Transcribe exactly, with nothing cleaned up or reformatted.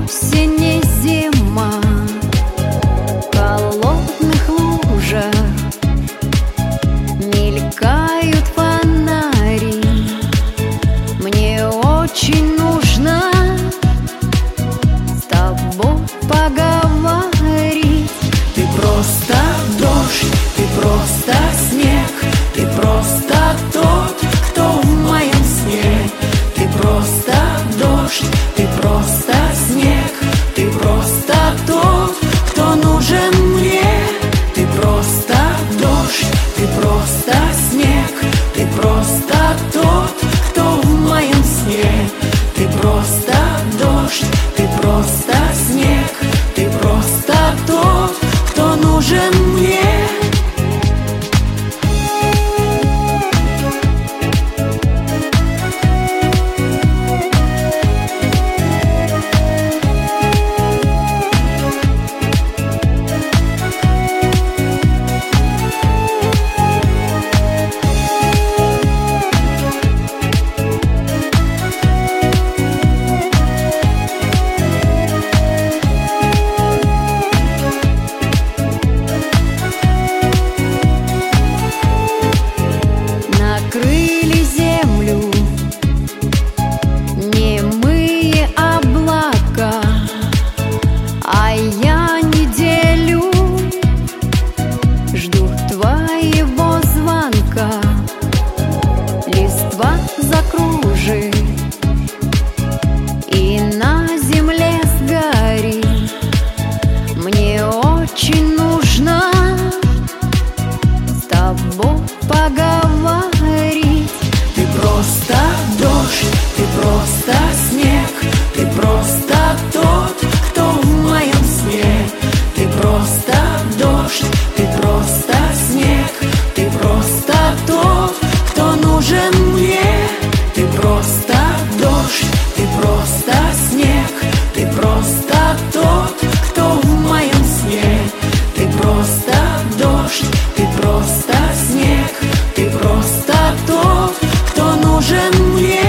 вовсе не зима. В холодных лужах мелькают фонари. Мне очень нужно с тобой поговорить. Ты просто дождь, ты просто снег, ты просто тот, кто в моем сне. Ты просто дождь, ты просто снег, ты просто тот, кто нужен мне. Ты просто дождь, ты просто снег, ты просто тот, кто в моем сне. Ты просто дождь, ты просто снег, ты просто тот, кто нужен мне. Накрыли землю немые облака, а я неделю жду твоего звонка. Листва закружит и на земле сгорит. Мне очень нужно с тобой поговорить. Ты просто дождь, ты просто снег, ты просто тот, кто в моем сне. Ты просто дождь, ты просто снег, ты просто тот, кто нужен мне. Ты просто дождь, ты просто снег, ты просто тот, кто в моем сне. Ты просто дождь, ты просто снег, ты просто тот, кто нужен мне.